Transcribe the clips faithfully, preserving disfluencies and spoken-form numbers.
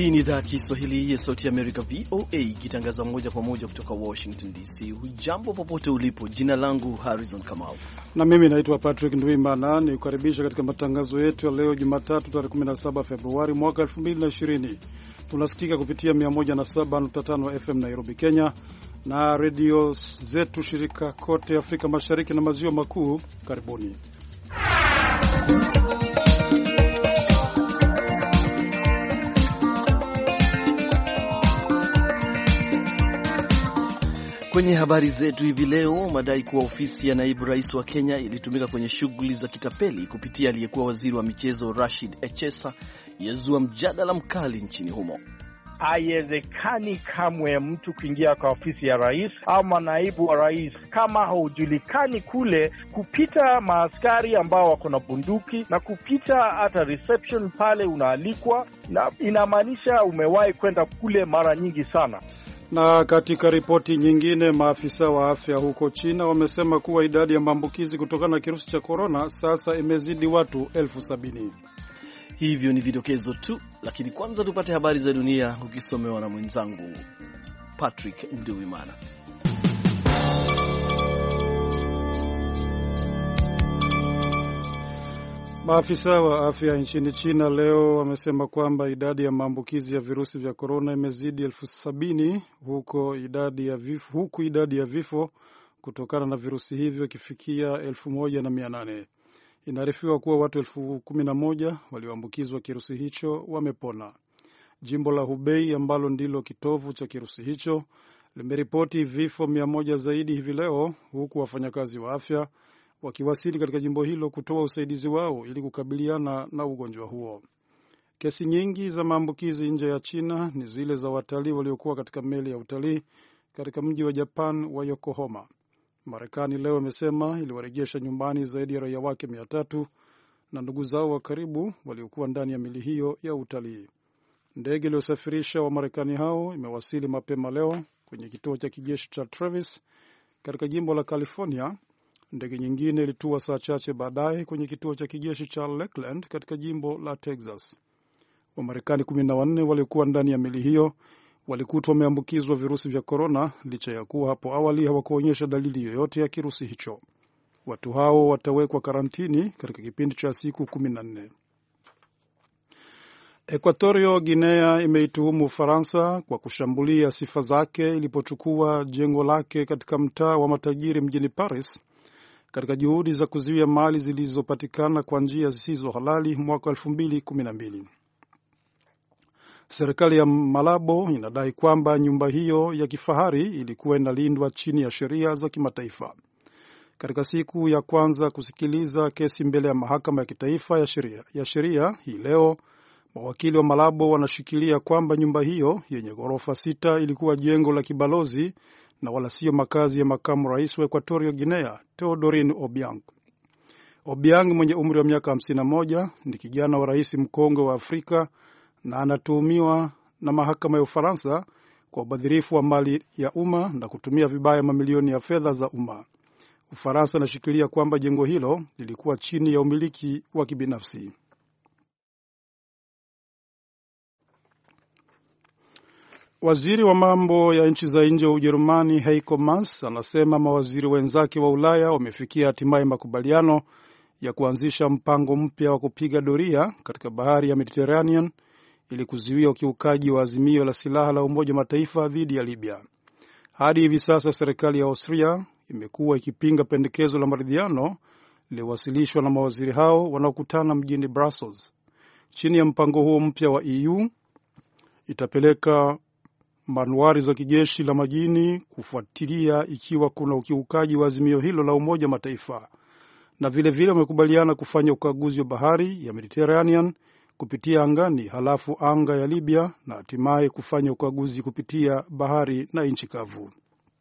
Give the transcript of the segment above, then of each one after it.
Hii ni idhaa ya Kiswahili ya Sauti ya Amerika, V O A, ikitangaza moja kwa moja kutoka Washington D C. Hujambo popote ulipo, jina langu Harrison Kamau na mimi naitwa Patrick Ndwimana, ni kukaribisha katika matangazo yetu ya leo Jumatatu tarehe kumi na saba Februari mwaka elfu mbili na ishirini. Tunasikika kupitia mia moja na saba nukta tano F M Nairobi, Kenya, na redio zetu shirika kote Afrika Mashariki na Maziwa Makuu. Karibuni. Kwenye habari zetu hivi leo, madai kuwa ofisi ya naibu rais wa Kenya ilitumika kwenye shughuli za kitapeli kupitia aliyekuwa waziri wa michezo Rashid Echesa yazua mjadala mkali nchini humo. Haiwezekani kamwe mtu kuingia kwa ofisi ya rais ama naibu wa rais kama haujulikani kule, kupita maaskari ambao wako na bunduki na kupita hata reception pale unaalikwa, na inamaanisha umewahi kwenda kule mara nyingi sana. Na katika ripoti nyingine, maafisa wa afya huko China wamesema kuwa idadi ya maambukizi kutokana na kirusi cha korona sasa imezidi watu elfu sabini. Hivyo ni vidokezo tu, lakini kwanza tupate habari za dunia ukisomewa na mwenzangu Patrick Ndwimana. Maafisa wa afya nchini China leo wamesema kwamba idadi ya maambukizi ya virusi vya korona imezidi elfu sabini huko idadi ya vifo, huku idadi ya vifo kutokana na virusi hivyo ikifikia elfu moja na mia nane. Inaarifiwa kuwa watu elfu kumi na moja walioambukizwa kirusi hicho wamepona. Jimbo la Hubei ambalo ndilo kitovu cha kirusi hicho limeripoti vifo mia moja zaidi hivi leo, huku wafanyakazi wa afya wakiwasili katika jimbo hilo kutoa usaidizi wao ili kukabiliana na ugonjwa huo. Kesi nyingi za maambukizi nje ya China ni zile za watalii waliokuwa katika meli ya utalii katika mji wa Japan wa Yokohama. Marekani leo imesema iliwarejesha nyumbani zaidi ya raia wake mia tatu na ndugu zao wa karibu waliokuwa ndani ya meli hiyo ya utalii. Ndege iliyosafirisha Wamarekani hao imewasili mapema leo kwenye kituo cha kijeshi cha Travis katika jimbo la California. Ndege nyingine ilitua saa chache baadaye kwenye kituo cha kijeshi cha Lakeland katika jimbo la Texas. Wamarekani kumi na wanne waliokuwa ndani ya meli hiyo walikutwa wameambukizwa virusi vya korona, licha ya kuwa hapo awali hawakuonyesha dalili yoyote ya kirusi hicho. Watu hao watawekwa karantini katika kipindi cha siku kumi na nne. Equatorio Guinea imeituhumu Ufaransa kwa kushambulia sifa zake ilipochukua jengo lake katika mtaa wa matajiri mjini Paris katika juhudi za kuzuia mali zilizopatikana kwa njia zisizo halali mwaka elfu mbili kumi na mbili. Serikali ya Malabo inadai kwamba nyumba hiyo ya kifahari ilikuwa inalindwa chini ya sheria za kimataifa. Katika siku ya kwanza kusikiliza kesi mbele ya mahakama ya kitaifa ya sheria ya sheria hii leo, mawakili wa Malabo wanashikilia kwamba nyumba hiyo yenye ghorofa sita ilikuwa jengo la kibalozi na wala sio makazi ya makamu rais wa Equatorio Guinea, Teodorin Obiang. Obiang mwenye umri wa miaka hamsini na moja ni kijana wa rais mkongwe wa Afrika na anatuhumiwa na mahakama ya Ufaransa kwa ubadhirifu wa mali ya umma na kutumia vibaya mamilioni ya fedha za umma. Ufaransa inashikilia kwamba jengo hilo lilikuwa chini ya umiliki wa kibinafsi. Waziri wa mambo ya nchi za nje wa Ujerumani Heiko Maas anasema mawaziri wenzake wa Ulaya wamefikia hatimaye makubaliano ya kuanzisha mpango mpya wa kupiga doria katika bahari ya Mediterranean ili kuzuia ukiukaji wa azimio la silaha la Umoja Mataifa dhidi ya Libya. Hadi hivi sasa serikali ya Austria imekuwa ikipinga pendekezo la maridhiano lililowasilishwa na mawaziri hao wanaokutana mjini Brussels. Chini ya mpango huo mpya wa E U itapeleka manuari za kijeshi la majini kufuatilia ikiwa kuna ukiukaji wa azimio hilo la Umoja Mataifa, na vile vile wamekubaliana kufanya ukaguzi wa bahari ya Mediterranean kupitia angani halafu anga ya Libya na hatimaye kufanya ukaguzi kupitia bahari na nchi kavu.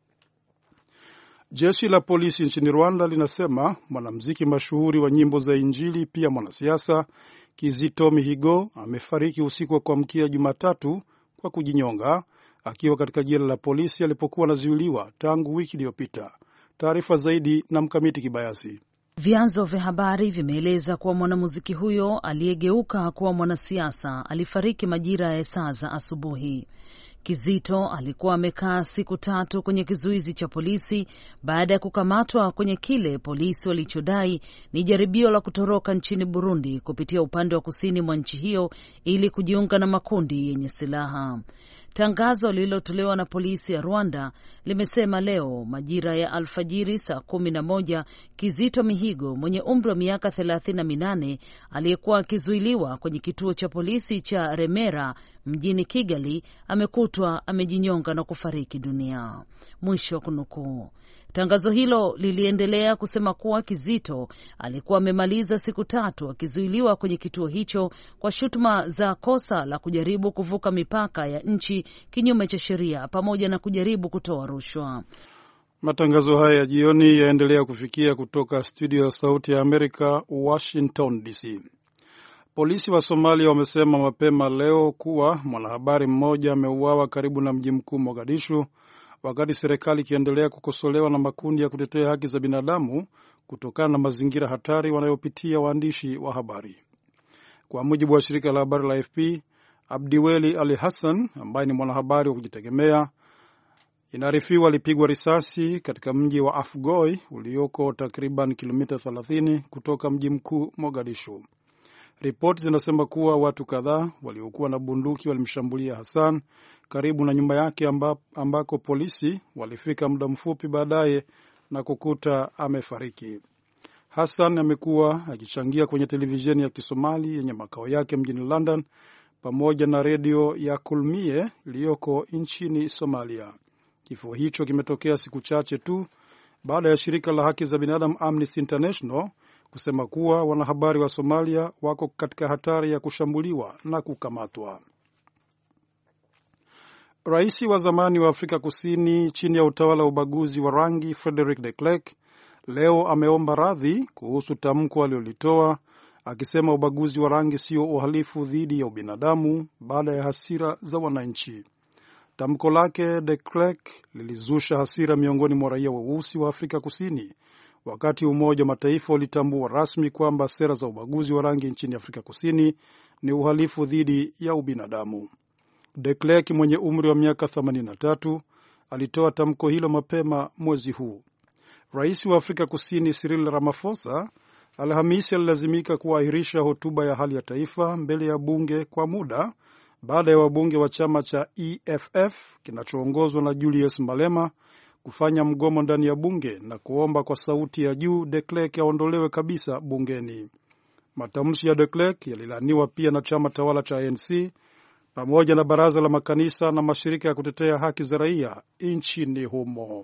Jeshi la polisi nchini Rwanda linasema mwanamuziki mashuhuri wa nyimbo za Injili pia mwanasiasa Kizito Mihigo amefariki usiku wa kuamkia Jumatatu kwa kujinyonga akiwa katika jela la polisi alipokuwa anazuiliwa tangu wiki iliyopita. Taarifa zaidi na Mkamiti Kibayasi. Vyanzo vya habari vimeeleza kuwa mwanamuziki huyo aliyegeuka kuwa mwanasiasa alifariki majira ya saa za asubuhi. Kizito alikuwa amekaa siku tatu kwenye kizuizi cha polisi baada ya kukamatwa kwenye kile polisi walichodai ni jaribio la kutoroka nchini Burundi kupitia upande wa kusini mwa nchi hiyo ili kujiunga na makundi yenye silaha. Tangazo lililotolewa na polisi ya Rwanda limesema leo majira ya alfajiri saa kumi na moja, Kizito Mihigo mwenye umri wa miaka thelathini na minane aliyekuwa akizuiliwa kwenye kituo cha polisi cha Remera mjini Kigali amekutwa amejinyonga na kufariki dunia. Mwisho wa kunukuu. Tangazo hilo liliendelea kusema kuwa Kizito alikuwa amemaliza siku tatu akizuiliwa kwenye kituo hicho kwa shutuma za kosa la kujaribu kuvuka mipaka ya nchi kinyume cha sheria pamoja na kujaribu kutoa rushwa. Matangazo haya ya jioni yaendelea kufikia kutoka studio ya Sauti ya Amerika, Washington D C. Polisi wa Somalia wamesema mapema leo kuwa mwanahabari mmoja ameuawa karibu na mji mkuu Mogadishu, wakati serikali ikiendelea kukosolewa na makundi ya kutetea haki za binadamu kutokana na mazingira hatari wanayopitia waandishi wa habari. Kwa mujibu wa shirika la habari la A F P, Abdiweli Ali Hassan ambaye ni mwanahabari wa kujitegemea inaarifiwa alipigwa risasi katika mji wa Afgoy ulioko takriban kilomita thelathini kutoka mji mkuu Mogadishu. Ripoti zinasema kuwa watu kadhaa waliokuwa na bunduki walimshambulia Hassan karibu na nyumba yake amba, ambako polisi walifika muda mfupi baadaye na kukuta amefariki. Hassan amekuwa akichangia kwenye televisheni ya Kisomali yenye makao yake mjini London pamoja na redio ya Kulmie iliyoko nchini Somalia. Kifo hicho kimetokea siku chache tu baada ya shirika la haki za binadamu Amnesty International kusema kuwa wanahabari wa Somalia wako katika hatari ya kushambuliwa na kukamatwa. Rais wa zamani wa Afrika Kusini chini ya utawala wa ubaguzi wa rangi Frederick de Klerk leo ameomba radhi kuhusu tamko alilolitoa akisema ubaguzi wa rangi sio uhalifu dhidi ya ubinadamu baada ya hasira za wananchi. Tamko lake de Klerk lilizusha hasira miongoni mwa raia weusi wa Afrika Kusini wakati Umoja wa Mataifa ulitambua rasmi kwamba sera za ubaguzi wa rangi nchini Afrika Kusini ni uhalifu dhidi ya ubinadamu. De Klerk mwenye umri wa miaka themanini na tatu alitoa tamko hilo mapema mwezi huu. Rais wa Afrika Kusini Cyril Ramaphosa Alhamisi alilazimika kuahirisha hotuba ya hali ya taifa mbele ya bunge kwa muda baada ya wabunge wa chama cha E F F kinachoongozwa na Julius Malema kufanya mgomo ndani ya bunge na kuomba kwa sauti ya juu de Klerk aondolewe kabisa bungeni. Matamshi ya de Klerk yalilaniwa pia na chama tawala cha A N C pamoja na baraza la makanisa na mashirika ya kutetea haki za raia nchini humo.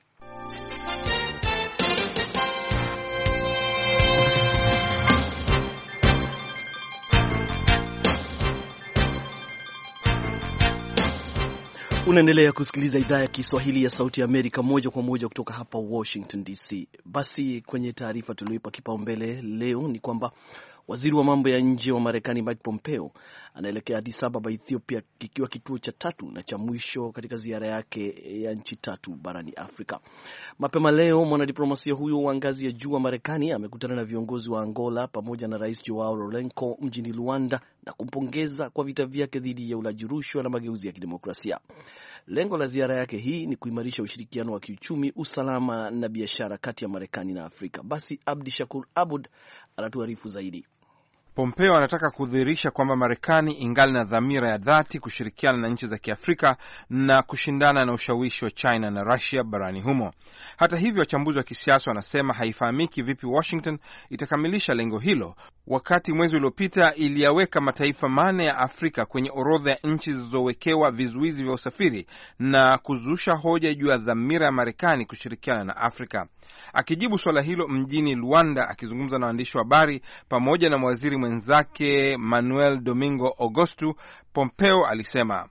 Unaendelea kusikiliza idhaa ya Kiswahili ya Sauti ya Amerika moja kwa moja kutoka hapa Washington D C. Basi kwenye taarifa tulioipa kipaumbele leo ni kwamba waziri wa mambo ya nje wa Marekani Mike Pompeo anaelekea Addis Ababa, Ethiopia, kikiwa kituo cha tatu na cha mwisho katika ziara yake ya nchi tatu barani Afrika. Mapema leo mwanadiplomasia huyo wa ngazi ya juu wa Marekani amekutana na viongozi wa Angola pamoja na Rais Joao Lourenco mjini Luanda na kumpongeza kwa vita vyake dhidi ya ulaji rushwa na mageuzi ya kidemokrasia. Lengo la ziara yake hii ni kuimarisha ushirikiano wa kiuchumi, usalama na biashara kati ya Marekani na Afrika. Basi Abdi Shakur Abud anatuarifu zaidi. Pompeo anataka kudhihirisha kwamba Marekani ingali na dhamira ya dhati kushirikiana na nchi za Kiafrika na kushindana na ushawishi wa China na Russia barani humo. Hata hivyo, wachambuzi wa kisiasa wanasema haifahamiki vipi Washington itakamilisha lengo hilo, wakati mwezi uliopita iliyaweka mataifa mane ya Afrika kwenye orodha ya nchi zilizowekewa vizuizi vya usafiri na kuzusha hoja juu ya dhamira ya Marekani kushirikiana na Afrika. Akijibu swala hilo mjini Luanda, akizungumza na waandishi wa habari pamoja na waziri mwenzake Manuel Domingo Augusto, Pompeo alisema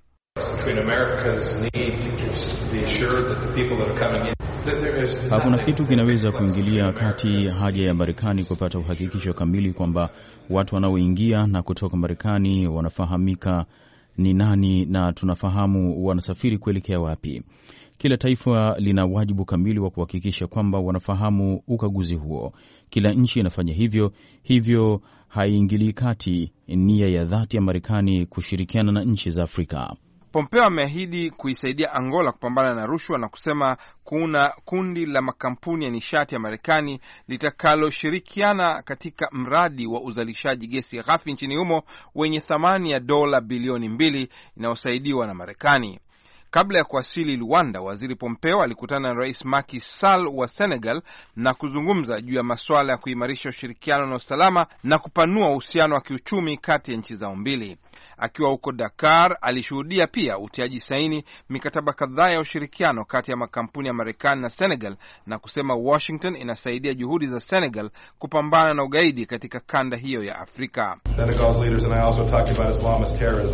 hakuna kitu kinaweza kuingilia kati haja ya Marekani kupata uhakikisho kamili kwamba watu wanaoingia na kutoka Marekani wanafahamika ni nani na tunafahamu wanasafiri kuelekea wapi. Kila taifa lina wajibu kamili wa kuhakikisha kwamba wanafahamu ukaguzi huo. Kila nchi inafanya hivyo, hivyo haiingilii kati nia ya dhati ya Marekani kushirikiana na nchi za Afrika. Pompeo ameahidi kuisaidia Angola kupambana na rushwa na kusema kuna kundi la makampuni ya nishati ya Marekani litakaloshirikiana katika mradi wa uzalishaji gesi ghafi nchini humo wenye thamani ya dola bilioni mbili inayosaidiwa na Marekani. Kabla ya kuwasili Luanda, Waziri Pompeo alikutana na Rais Macky Sall wa Senegal na kuzungumza juu ya masuala ya kuimarisha ushirikiano na usalama na kupanua uhusiano wa kiuchumi kati ya nchi zao mbili. Akiwa huko Dakar, alishuhudia pia utiaji saini mikataba kadhaa ya ushirikiano kati ya makampuni ya Marekani na Senegal na kusema Washington inasaidia juhudi za Senegal kupambana na ugaidi katika kanda hiyo ya Afrika. Senegal's leaders and I also talked about Islamist terrorism.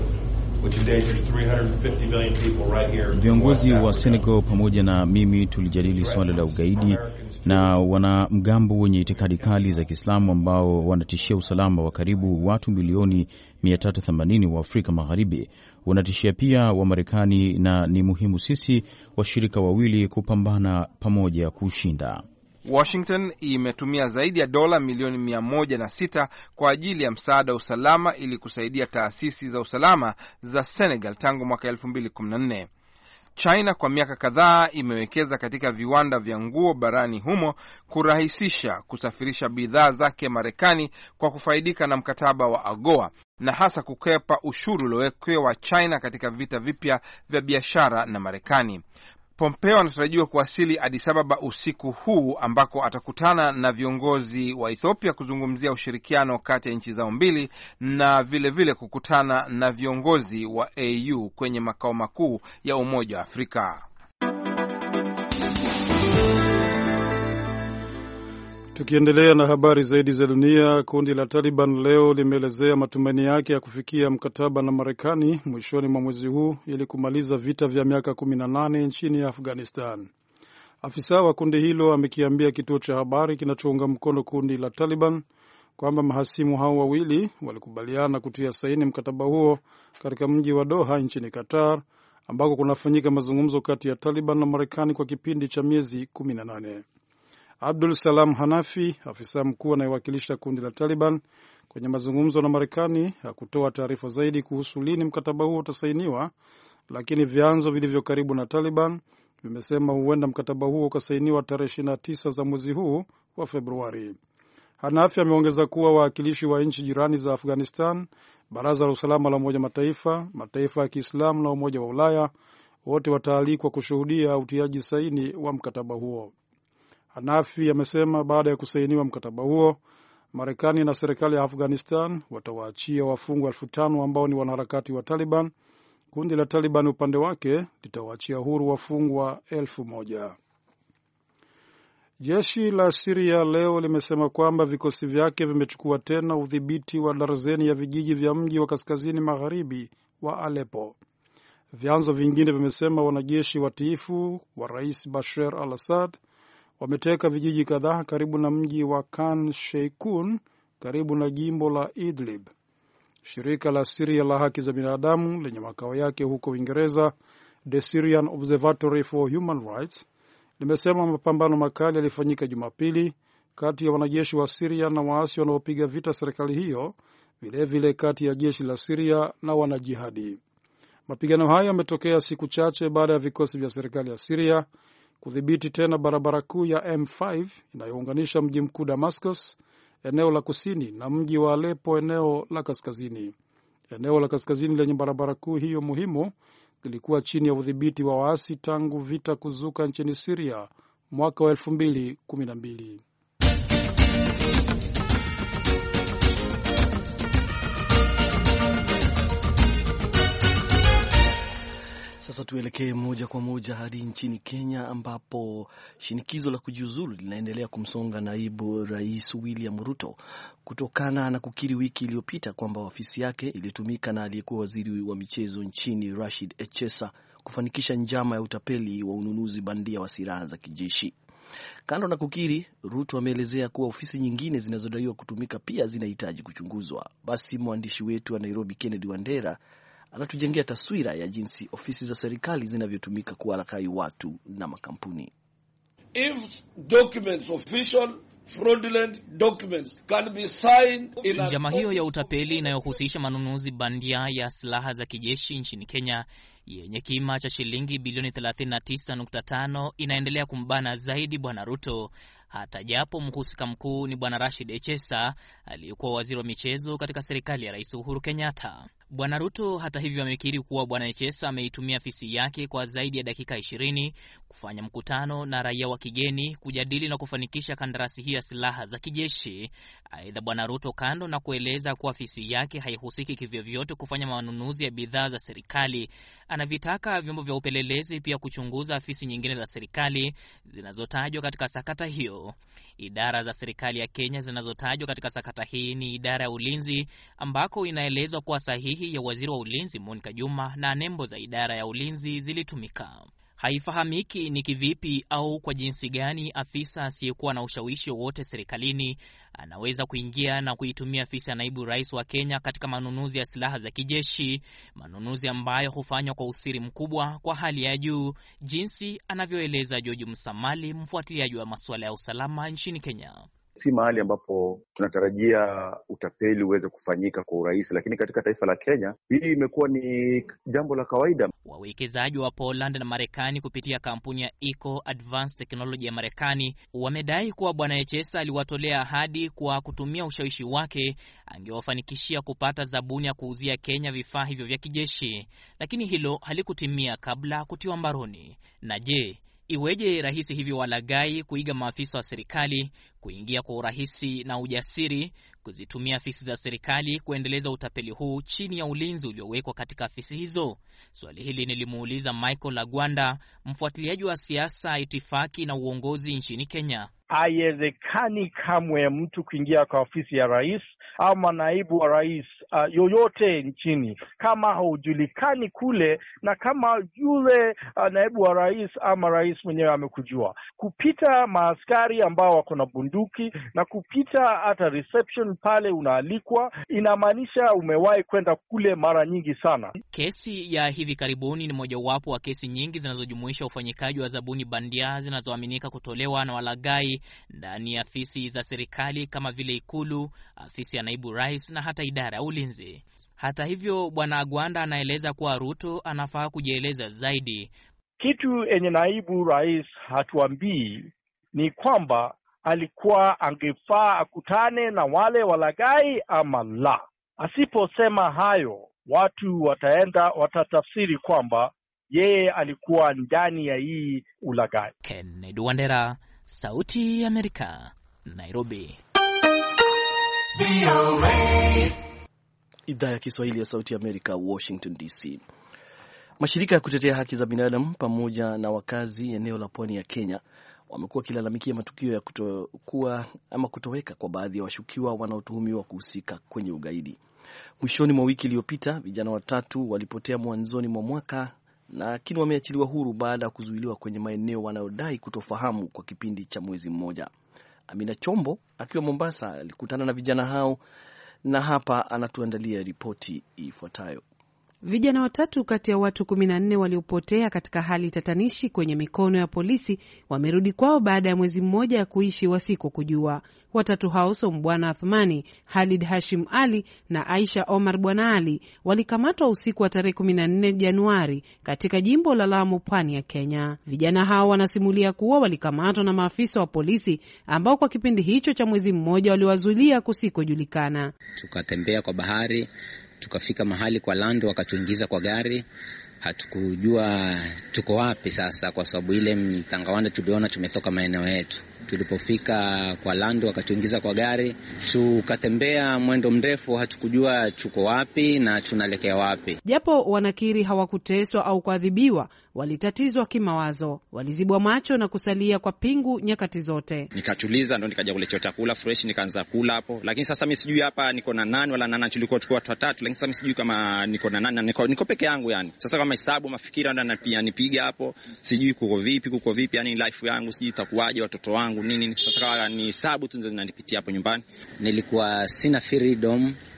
Viongozi wa Senegal pamoja na mimi tulijadili suala la ugaidi na wanamgambo wenye itikadi kali za Kiislamu ambao wanatishia usalama wa karibu watu milioni mia tatu themanini wa Afrika Magharibi. Wanatishia pia wa Marekani na ni muhimu sisi washirika wawili kupambana pamoja kushinda. Washington imetumia zaidi ya dola milioni mia moja na sita kwa ajili ya msaada wa usalama ili kusaidia taasisi za usalama za Senegal tangu mwaka elfu mbili kumi na nne. China kwa miaka kadhaa imewekeza katika viwanda vya nguo barani humo kurahisisha kusafirisha bidhaa zake Marekani kwa kufaidika na mkataba wa AGOA na hasa kukwepa ushuru uliowekewa China katika vita vipya vya biashara na Marekani. Pompeo anatarajiwa kuwasili Addis Ababa usiku huu ambako atakutana na viongozi wa Ethiopia kuzungumzia ushirikiano kati ya nchi zao mbili na vile vile kukutana na viongozi wa A U kwenye makao makuu ya Umoja wa Afrika. Tukiendelea na habari zaidi za dunia, kundi la Taliban leo limeelezea matumaini yake ya kufikia mkataba na Marekani mwishoni mwa mwezi huu ili kumaliza vita vya miaka kumi na nane nchini Afghanistan. Afisa wa kundi hilo amekiambia kituo cha habari kinachounga mkono kundi la Taliban kwamba mahasimu hao wawili walikubaliana kutia saini mkataba huo katika mji wa Doha nchini Qatar, ambako kunafanyika mazungumzo kati ya Taliban na Marekani kwa kipindi cha miezi kumi na nane. Abdul Salam Hanafi, afisa mkuu anayewakilisha kundi la Taliban kwenye mazungumzo na Marekani, hakutoa taarifa zaidi kuhusu lini mkataba huo utasainiwa, lakini vyanzo vilivyo karibu na Taliban vimesema huenda mkataba huo ukasainiwa tarehe ishirini na tisa za mwezi huu wa Februari. Hanafi ameongeza kuwa wawakilishi wa nchi jirani za Afghanistan, Baraza la Usalama la Umoja Mataifa, mataifa ya Kiislamu na Umoja wa Ulaya wote wataalikwa kushuhudia utiaji saini wa mkataba huo. Hanafi amesema baada ya kusainiwa mkataba huo, Marekani na serikali ya Afghanistan watawaachia wafungwa elfu tano ambao ni wanaharakati wa Taliban. Kundi la Taliban upande wake litawaachia huru wafungwa elfu moja. Jeshi la Syria leo limesema kwamba vikosi vyake vimechukua tena udhibiti wa darzeni ya vijiji vya mji wa kaskazini magharibi wa Aleppo. Vyanzo vingine vimesema wanajeshi watiifu wa Rais Bashar al-Assad wameteka vijiji kadhaa karibu na mji wa Khan Sheikhoun karibu na jimbo la Idlib. Shirika la Syria la haki za binadamu lenye makao yake huko Uingereza, The Syrian Observatory for Human Rights, limesema mapambano makali yalifanyika Jumapili kati ya wanajeshi wa Syria na waasi wanaopiga vita serikali hiyo, vile vile kati ya jeshi la Syria na wanajihadi. Mapigano hayo yametokea siku chache baada ya vikosi vya serikali ya Syria kudhibiti tena barabara kuu ya M five inayounganisha mji mkuu Damascus, eneo la kusini, na mji wa Aleppo, eneo la kaskazini. Eneo la kaskazini lenye barabara kuu hiyo muhimu lilikuwa chini ya udhibiti wa waasi tangu vita kuzuka nchini Syria mwaka wa elfu mbili kumi na mbili. Sasa tuelekee moja kwa moja hadi nchini Kenya, ambapo shinikizo la kujiuzulu linaendelea kumsonga naibu rais William Ruto kutokana na kukiri wiki iliyopita kwamba ofisi yake ilitumika na aliyekuwa waziri wa michezo nchini Rashid Echesa kufanikisha njama ya utapeli wa ununuzi bandia wa silaha za kijeshi. Kando na kukiri, Ruto ameelezea kuwa ofisi nyingine zinazodaiwa kutumika pia zinahitaji kuchunguzwa. Basi mwandishi wetu wa Nairobi Kennedy Wandera anatujengea taswira ya jinsi ofisi za serikali zinavyotumika kuwalaghai watu na makampuni. If documents, official fraudulent documents can be signed in a... Njama hiyo ya utapeli inayohusisha manunuzi bandia ya silaha za kijeshi nchini Kenya yenye kima cha shilingi bilioni thelathini na tisa nukta tano inaendelea kumbana zaidi Bwana Ruto, hata japo mhusika mkuu ni Bwana Rashid Echesa aliyekuwa waziri wa michezo katika serikali ya Rais Uhuru Kenyatta. Bwana Ruto hata hivyo amekiri kuwa Bwana Echesa ameitumia afisi yake kwa zaidi ya dakika ishirini kufanya mkutano na raia wa kigeni kujadili na kufanikisha kandarasi hii ya silaha za kijeshi. Aidha, Bwana Ruto, kando na kueleza kuwa afisi yake haihusiki kivyovyote kufanya manunuzi ya bidhaa za serikali, anavitaka vyombo vya upelelezi pia kuchunguza afisi nyingine za serikali zinazotajwa katika sakata hiyo. Idara za serikali ya Kenya zinazotajwa katika sakata hii ni idara ya ulinzi, ambako inaelezwa kuwa sahihi ya waziri wa ulinzi Monica Juma na nembo za idara ya ulinzi zilitumika. Haifahamiki ni kivipi au kwa jinsi gani afisa asiyekuwa na ushawishi wowote serikalini anaweza kuingia na kuitumia afisi ya naibu rais wa Kenya katika manunuzi ya silaha za kijeshi, manunuzi ambayo hufanywa kwa usiri mkubwa kwa hali ya juu, jinsi anavyoeleza George Musamali, mfuatiliaji wa masuala ya usalama nchini Kenya. Si mahali ambapo tunatarajia utapeli uweze kufanyika kwa urahisi, lakini katika taifa la Kenya hii imekuwa ni jambo la kawaida. Wawekezaji wa Poland na Marekani kupitia kampuni ya Eco Advanced Technology ya Marekani wamedai kuwa Bwana Echesa aliwatolea ahadi kwa kutumia ushawishi wake angewafanikishia kupata zabuni ya kuuzia Kenya vifaa hivyo vya kijeshi, lakini hilo halikutimia kabla kutiwa mbaroni. Na je, iweje rahisi hivyo walaghai kuiga maafisa wa serikali, kuingia kwa urahisi na ujasiri, kuzitumia afisi za serikali kuendeleza utapeli huu chini ya ulinzi uliowekwa katika afisi hizo? Swali hili nilimuuliza Michael Lagwanda, mfuatiliaji wa siasa, itifaki na uongozi nchini Kenya. Haiwezekani kamwe mtu kuingia kwa ofisi ya rais ama naibu wa rais uh, yoyote nchini kama haujulikani kule, na kama yule uh, naibu wa rais ama rais mwenyewe amekujua. Kupita maaskari ambao wako na bunduki na kupita hata reception pale unaalikwa, inamaanisha umewahi kwenda kule mara nyingi sana. Kesi ya hivi karibuni ni mojawapo wa kesi nyingi zinazojumuisha ufanyikaji wa zabuni bandia zinazoaminika kutolewa na walaghai ndani ya afisi za serikali kama vile Ikulu, afisi ya naibu rais na hata idara ya ulinzi. Hata hivyo, Bwana Agwanda anaeleza kuwa Ruto anafaa kujieleza zaidi. Kitu enye naibu rais hatuambii ni kwamba alikuwa angefaa akutane na wale walaghai ama la. Asiposema hayo, watu wataenda watatafsiri kwamba yeye alikuwa ndani ya hii ulaghai. Kennedy Wandera, Sauti ya Amerika, Nairobi. Idhaa ya Kiswahili ya Sauti ya Amerika, Washington D C. Mashirika ya kutetea haki za binadamu pamoja na wakazi eneo la pwani ya Kenya wamekuwa wakilalamikia matukio ya kutokuwa ama kutoweka kwa baadhi ya washukiwa wanaotuhumiwa kuhusika kwenye ugaidi. Mwishoni mwa wiki iliyopita, vijana watatu walipotea mwanzoni mwa mwaka, lakini wameachiliwa huru baada ya kuzuiliwa kwenye maeneo wanayodai kutofahamu kwa kipindi cha mwezi mmoja. Amina Chombo akiwa Mombasa alikutana na vijana hao na hapa anatuandalia ripoti ifuatayo. Vijana watatu kati ya watu kumi na nne waliopotea katika hali tatanishi kwenye mikono ya polisi wamerudi kwao baada ya mwezi mmoja ya kuishi wasiko kujua. Watatu hao Bwana Athmani, Halid Hashim Ali na Aisha Omar Bwana Ali walikamatwa usiku wa tarehe kumi na nne Januari katika jimbo la Lamu, pwani ya Kenya. Vijana hao wanasimulia kuwa walikamatwa na maafisa wa polisi ambao kwa kipindi hicho cha mwezi mmoja waliwazuilia kusikojulikana. Tukatembea kwa bahari, tukafika mahali kwa lando, wakatuingiza kwa gari. Hatukujua tuko wapi sasa, kwa sababu ile mtangawanda tuliona tumetoka maeneo yetu. Tulipofika kwa lando, wakatuingiza kwa gari, tukatembea mwendo mrefu, hatukujua tuko wapi na tunaelekea wapi. Japo wanakiri hawakuteswa au kuadhibiwa, walitatizwa kimawazo, walizibwa macho na kusalia kwa pingu nyakati zote. Nikachuliza, ndo nikaja kuletea chakula fresh, nikaanza kula hapo. Lakini sasa mimi sijui hapa niko na nani wala nani, tulikuwa tukua watu watatu, lakini sasa mimi sijui kama niko na nani, niko, niko peke yangu yani. Sasa kama hesabu mafikira ndo pia nipiga hapo, sijui kuko vipi kuko vipi yani life yangu sijui itakuwaje, watoto wangu nini. Sasa kama ni hesabu tu ndo ninanipitia hapo nyumbani. Nilikuwa sina freedom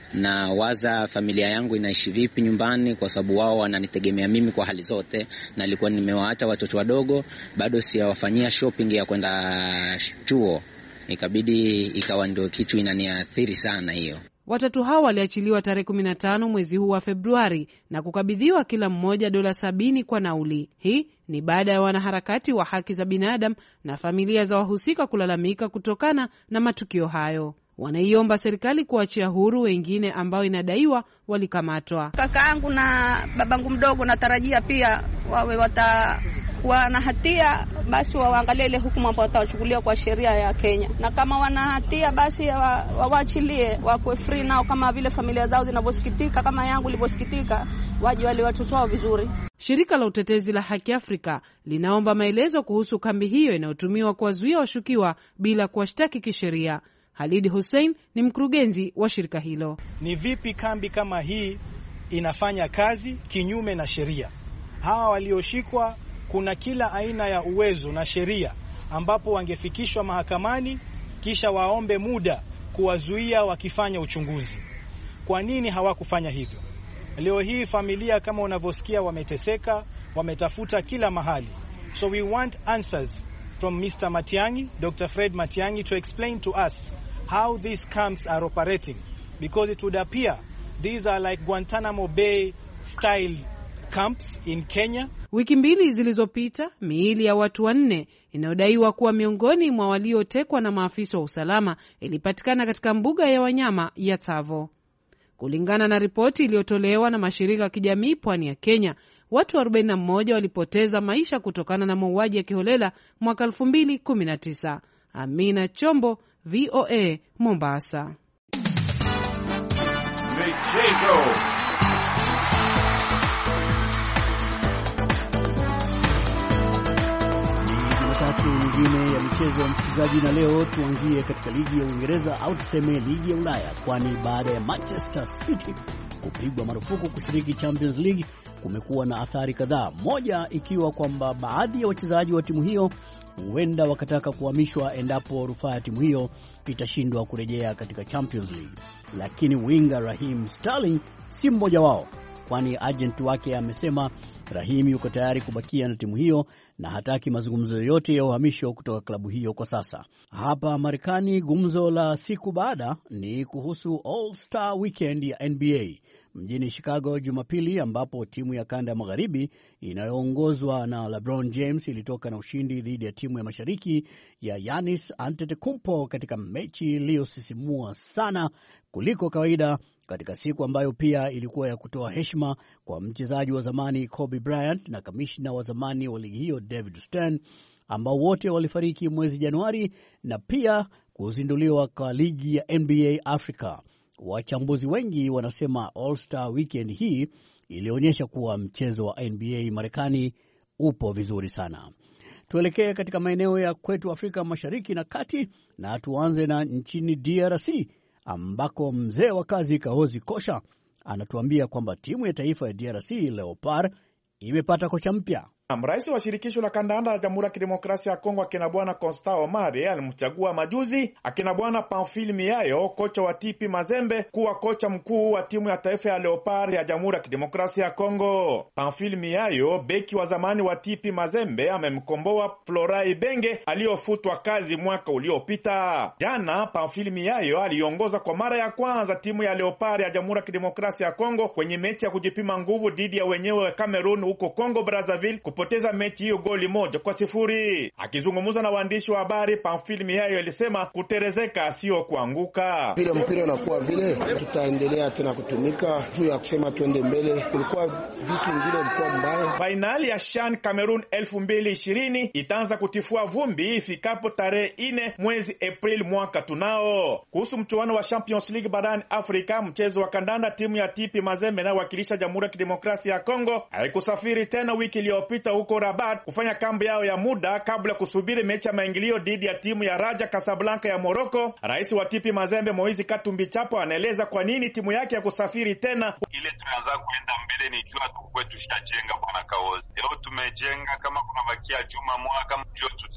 na waza familia yangu inaishi vipi nyumbani, kwa sababu wao wananitegemea mimi kwa hali zote, na nilikuwa nimewaacha watoto wadogo, bado siwafanyia shopping ya kwenda chuo, ikabidi ikawa ndio kitu inaniathiri sana hiyo. Watatu hao waliachiliwa tarehe kumi na tano mwezi huu wa Februari na kukabidhiwa kila mmoja dola sabini kwa nauli. Hii ni baada ya wanaharakati wa haki za binadamu na familia za wahusika kulalamika kutokana na matukio hayo. Wanaiomba serikali kuachia huru wengine ambao inadaiwa walikamatwa. Kakaangu na babangu mdogo natarajia pia wawe wata wana hatia, basi waangalie ile hukumu ambayo watawachukulia kwa sheria ya Kenya, na kama wana hatia basi wawaachilie wawe free nao, kama vile familia zao zinavyosikitika, kama yangu ilivyosikitika, waje wale watoto wao vizuri. Shirika la utetezi la Haki Afrika linaomba maelezo kuhusu kambi hiyo inayotumiwa kuwazuia washukiwa bila kuwashtaki kisheria. Halid Hussein ni mkurugenzi wa shirika hilo. Ni vipi kambi kama hii inafanya kazi kinyume na sheria? Hawa walioshikwa kuna kila aina ya uwezo na sheria ambapo wangefikishwa mahakamani kisha waombe muda kuwazuia wakifanya uchunguzi. Kwa nini hawakufanya hivyo? Leo hii familia kama unavyosikia wameteseka, wametafuta kila mahali. So we want answers from Mister Matiang'i, Doctor Fred Matiang'i, to explain to us how these camps are operating, because it would appear these are like Guantanamo Bay style camps in Kenya. Wiki mbili zilizopita, miili ya watu wanne inayodaiwa kuwa miongoni mwa waliotekwa na maafisa wa usalama ilipatikana katika mbuga ya wanyama ya Tsavo. Kulingana na ripoti iliyotolewa na mashirika ya kijamii pwani ya Kenya, watu arobaini na moja walipoteza maisha kutokana na mauaji ya kiholela mwaka elfu mbili kumi na tisa. Amina Chombo, V O A, Mombasa. Michezo. Tatu nyingine ya michezo mchezaji, na leo tuangie katika ligi ya Uingereza au tuseme ligi ya Ulaya, kwani baada ya Manchester City kupigwa marufuku kushiriki Champions League kumekuwa na athari kadhaa, moja ikiwa kwamba baadhi ya wachezaji wa timu hiyo huenda wakataka kuhamishwa endapo rufaa ya timu hiyo itashindwa kurejea katika Champions League. Lakini winga Raheem Sterling si mmoja wao, kwani agent wake amesema Raheem yuko tayari kubakia na timu hiyo na hataki mazungumzo yoyote ya uhamisho kutoka klabu hiyo kwa sasa. Hapa Marekani, gumzo la siku baada ni kuhusu All-Star Weekend ya N B A mjini Chicago Jumapili, ambapo timu ya kanda ya magharibi inayoongozwa na LeBron James ilitoka na ushindi dhidi ya timu ya mashariki ya Giannis Antetokounmpo katika mechi iliyosisimua sana kuliko kawaida, katika siku ambayo pia ilikuwa ya kutoa heshima kwa mchezaji wa zamani Kobe Bryant na kamishna wa zamani wa ligi hiyo David Stern, ambao wote walifariki mwezi Januari, na pia kuzinduliwa kwa ligi ya N B A Africa. Wachambuzi wengi wanasema All-Star Weekend hii ilionyesha kuwa mchezo wa N B A Marekani upo vizuri sana. Tuelekee katika maeneo ya kwetu Afrika Mashariki na Kati, na tuanze na nchini D R C ambako mzee wa kazi Kahozi Kosha anatuambia kwamba timu ya taifa ya D R C Leopard imepata kocha mpya. Rais wa shirikisho la kandanda la Jamhuri ya Kidemokrasia ya Kongo akina bwana Constant Omare alimchagua majuzi akina bwana Pamphile Miayo, kocha wa T P Mazembe, kuwa kocha mkuu wa timu ya taifa ya Leopard ya Jamhuri ya Kidemokrasia ya Kongo. Pamphile Miayo, beki wa zamani wa T P Mazembe, amemkomboa Florai Benge aliyofutwa kazi mwaka uliopita. Jana Pamphile Miayo aliongoza kwa mara ya kwanza timu ya Leopard ya Jamhuri ya Kidemokrasia ya Kongo kwenye mechi ya kujipima nguvu dhidi ya wenyewe wa Cameroon huko Kongo Brazzaville, poteza mechi hiyo goli moja kwa sifuri. Akizungumza na waandishi wa habari, Pamphile Miayo alisema kuterezeka sio kuanguka. Vile mpira unakuwa vile, tutaendelea tena kutumika juu ya kusema tuende mbele. Kulikuwa vitu vingine vilikuwa mbaya. Finali ya CHAN Cameroon elfu mbili ishirini itaanza kutifua vumbi ifikapo tarehe nne mwezi Aprili mwaka tunao. Kuhusu mchuano wa Champions League barani Afrika, mchezo wa kandanda, timu ya T P Mazembe na wakilisha Jamhuri ya Kidemokrasia ya Kongo haikusafiri tena wiki iliyopita huko Rabat kufanya kambi yao ya muda kabla kusubiri mechi ya maingilio dhidi ya timu ya Raja Casablanca ya Morocco. Rais wa T P Mazembe Moizi Katumbi Chapo anaeleza kwa nini timu yake ya kusafiri tena. Ile tunaanza kuenda mbele ni jua tukwe tushajenga bwana Kaozi. Leo tumejenga, kama kuna bakia juma mwaka mjo tutaenda.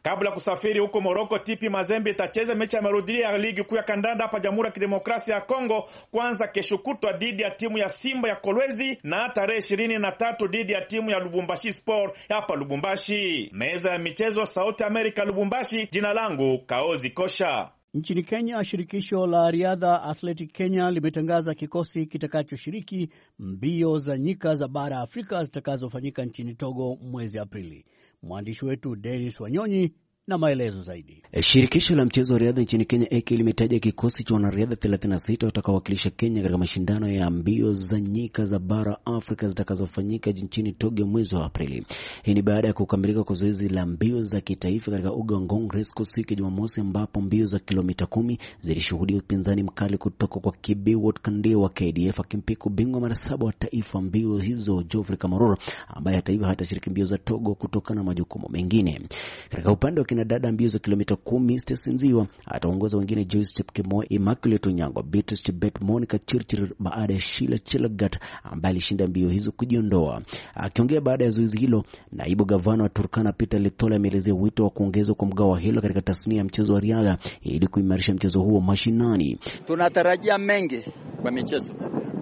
Kabla ya kusafiri huko Morocco, T P Mazembe itacheza mechi ya marudio ya ligi kuu ya kandanda hapa Jamhuri ya Kidemokrasia ya Kongo, kwanza kesho kutwa dhidi ya timu ya Simba ya Kolwezi na tarehe ishirini na tatu dhidi ya timu ya Lubumbashi Sport hapa Lubumbashi. Meza ya michezo, Sauti Amerika, Lubumbashi. Jina langu Kaozi Kosha. Nchini Kenya, shirikisho la riadha Athletic Kenya limetangaza kikosi kitakachoshiriki mbio za nyika za bara Afrika zitakazofanyika nchini Togo mwezi Aprili. Mwandishi wetu Dennis Wanyonyi na maelezo zaidi. Shirikisho la mchezo wa riadha nchini Kenya A K limetaja kikosi cha wanariadha thelathini na sita watakaowakilisha Kenya katika mashindano ya mbio za nyika za bara Afrika zitakazofanyika nchini Togo mwezi wa Aprili. Hii ni baada ya kukamilika kwa zoezi la mbio za kitaifa katika uga wa Ngong Race Course siku ya Jumamosi, ambapo mbio za kilomita kumi zilishuhudia upinzani mkali kutoka kwa Kibiwot Kande wa K D F akimpiku bingwa mara saba wa taifa mbio hizo Geoffrey Kamworor, ambaye hata hivyo hatashiriki mbio za Togo kutokana na majukumu mengine. Katika upande wa kina dada mbio za kilomita kumi, Stacy Nziwa ataongoza, wengine Joyce Chepkemoi, Immaculate Onyango, Beatrice Chebet, Monica Chirchir baada ya Sheila Chelagat ambaye alishinda mbio hizo kujiondoa. Akiongea baada ya zoezi hilo, naibu gavana wa Turkana Peter Letola ameelezea wito wa kuongezwa kwa mgao wa hilo katika tasnia ya mchezo wa riadha ili kuimarisha mchezo huo mashinani. Tunatarajia mengi kwa michezo.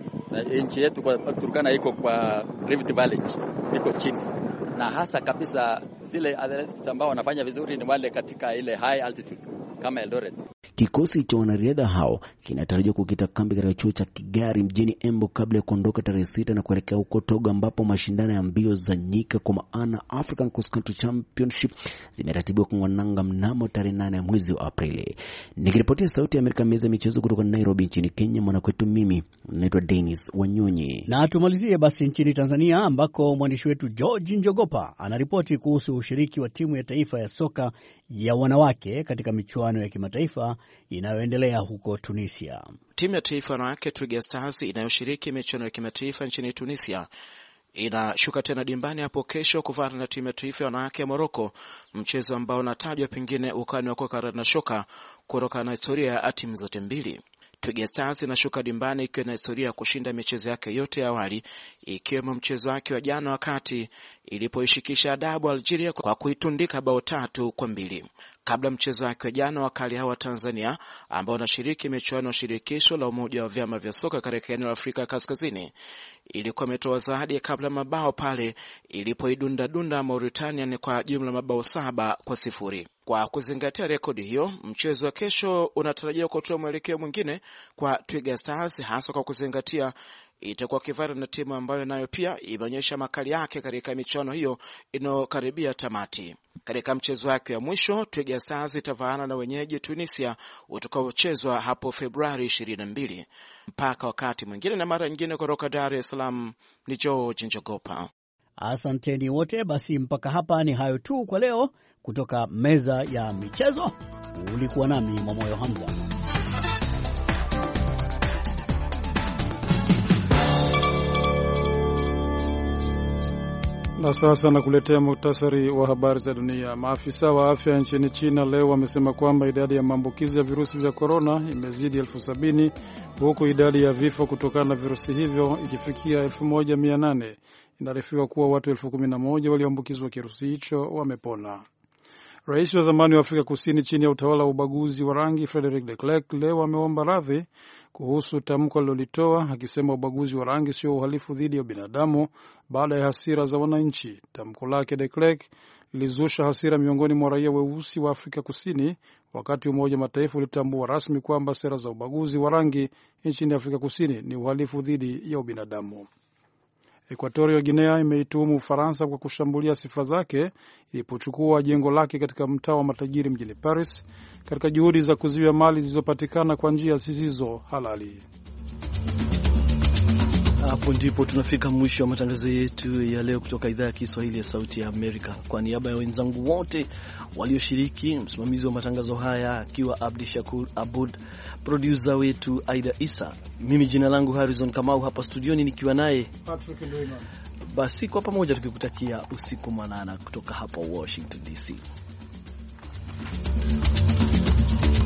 Nchi yetu kwa Turkana iko kwa Rift Valley, iko chini. Na hasa kabisa zile athletes ambao wanafanya vizuri ni wale katika ile high altitude kama Eldoret. Kikosi cha wanariadha hao kinatarajiwa kukita kambi katika chuo cha Kigari mjini Embu kabla ya kuondoka tarehe sita na kuelekea huko Togo, ambapo mashindano ya mbio za nyika kwa maana African Cross Country Championship zimeratibiwa kungwananga mnamo tarehe nane ya mwezi wa Aprili. Nikiripotia Sauti ya Amerika, meza michezo kutoka Nairobi nchini Kenya, mwanakwetu mimi naitwa Dennis Wanyonyi. Na tumalizie basi nchini Tanzania, ambako mwandishi wetu George Njogopa anaripoti kuhusu ushiriki wa timu ya taifa ya soka ya wanawake katika michuano ya kimataifa inayoendelea huko Tunisia. Timu ya taifa wanawake Twiga Stars inayoshiriki michuano ya kimataifa nchini Tunisia inashuka tena dimbani hapo kesho kuvana na timu ya taifa wanawake ya Morocco, mchezo ambao unatajwa pengine ukani wa kuweka na shoka kutoka na historia ya timu zote mbili. Twiga Stars inashuka dimbani ikiwa na historia ya kushinda michezo yake yote ya awali, ikiwemo mchezo wake wa jana wakati ilipoishikisha adabu Algeria kwa kuitundika bao tatu kwa mbili. Kabla mchezo wake wa jana, wakali hawa Tanzania ambao wanashiriki michuano ya shirikisho la umoja wa vyama vya soka katika eneo la Afrika Kaskazini ilikuwa imetoa zawadi kabla mabao pale ilipoidunda dunda Mauritania ni kwa jumla mabao saba kwa sifuri. Kwa kuzingatia rekodi hiyo, mchezo wa kesho unatarajiwa kutoa mwelekeo mwingine kwa Twiga Stars, hasa kwa kuzingatia itakuwa kivara na timu ambayo nayo pia imeonyesha makali yake katika michuano hiyo inayokaribia tamati. Katika mchezo wake wa mwisho, Twiga Stars itavaana na wenyeji Tunisia utakaochezwa hapo Februari ishirini na mbili. Mpaka wakati mwingine na mara nyingine, kutoka Dar es Salaam ni George Njogopa. Asanteni wote. Basi mpaka hapa ni hayo tu kwa leo kutoka meza ya michezo. Ulikuwa nami Mwamoyo Hamza. Na sasa nakuletea muhtasari wa habari za dunia. Maafisa wa afya nchini China leo wamesema kwamba idadi ya maambukizi ya virusi vya korona imezidi elfu sabini huku idadi ya vifo kutokana na virusi hivyo ikifikia elfu moja mia nane. Inaarifiwa kuwa watu elfu kumi na moja walioambukizwa kirusi hicho wamepona. Rais wa zamani wa Afrika Kusini chini ya utawala wa ubaguzi wa rangi Frederick de Klerk leo ameomba radhi kuhusu tamko alilolitoa akisema ubaguzi wa rangi sio uhalifu dhidi ya binadamu baada ya hasira za wananchi. Tamko lake de Klerk lilizusha hasira miongoni mwa raia weusi wa Afrika Kusini wakati Umoja wa Mataifa ulitambua rasmi kwamba sera za ubaguzi wa rangi nchini Afrika Kusini ni uhalifu dhidi ya ubinadamu. Equatorial Guinea imeituhumu Ufaransa kwa kushambulia sifa zake ilipochukua jengo lake katika mtaa wa matajiri mjini Paris katika juhudi za kuzuia mali zilizopatikana kwa njia zisizo halali. Hapo ndipo tunafika mwisho wa matangazo yetu ya leo kutoka idhaa ya Kiswahili ya Sauti ya Amerika. Kwa niaba ya wenzangu wote walioshiriki, msimamizi wa matangazo haya akiwa Abdi Shakur Abud, producer wetu Aida Isa, mimi jina langu Harrison Kamau hapa studioni nikiwa naye Patrick Ndwimana. Basi kwa pamoja tukikutakia usiku mwanana kutoka hapa Washington D C.